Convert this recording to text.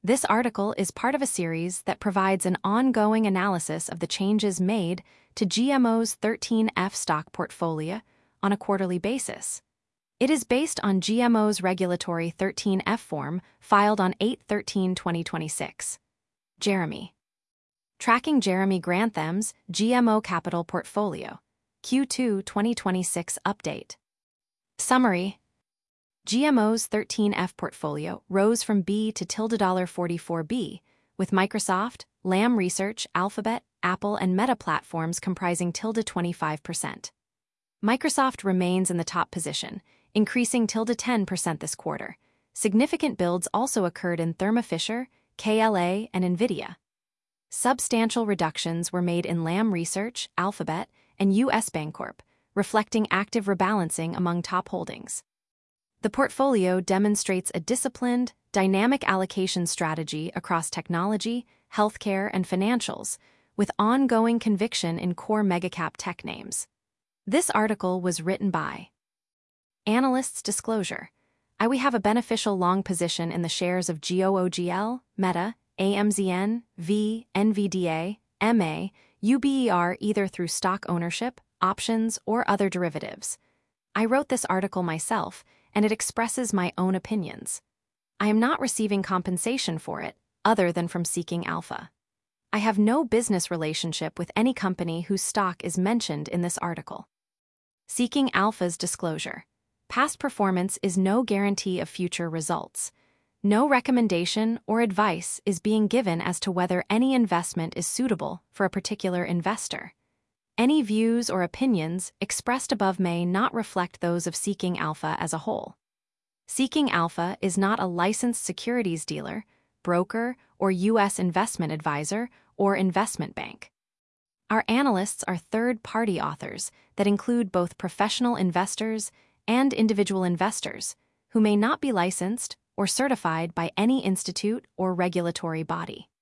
This article is part of a series that provides an ongoing analysis of the changes made to GMO's 13F stock portfolio on a quarterly basis. It is based on GMO's regulatory 13F form filed on 8/13/2026. Jeremy. Tracking Jeremy Grantham's GMO Capital Portfolio, Q2 2026 Update. Summary. GMO's 13F portfolio rose from B to $44B, with Microsoft, Lam Research, Alphabet, Apple, and Meta platforms comprising 25%. Microsoft remains in the top position, increasing 10% this quarter. Significant builds also occurred in Thermo Fisher, KLA, and NVIDIA. Substantial reductions were made in Lam Research, Alphabet, and US Bancorp, reflecting active rebalancing among top holdings. The portfolio demonstrates a disciplined, dynamic allocation strategy across technology, healthcare, and financials, with ongoing conviction in core megacap tech names. This article was written by Analysts Disclosure. We have a beneficial long position in the shares of GOOGL, Meta, AMZN, V, NVDA, MA, UBER either through stock ownership, options, or other derivatives. I wrote this article myself, and it expresses my own opinions. I am not receiving compensation for it, other than from Seeking Alpha. I have no business relationship with any company whose stock is mentioned in this article. Seeking Alpha's disclosure. Past performance is no guarantee of future results. No recommendation or advice is being given as to whether any investment is suitable for a particular investor. Any views or opinions expressed above may not reflect those of Seeking Alpha as a whole. Seeking Alpha is not a licensed securities dealer, broker, or U.S. investment advisor or investment bank. Our analysts are third-party authors that include both professional investors and individual investors who may not be licensed or certified by any institute or regulatory body.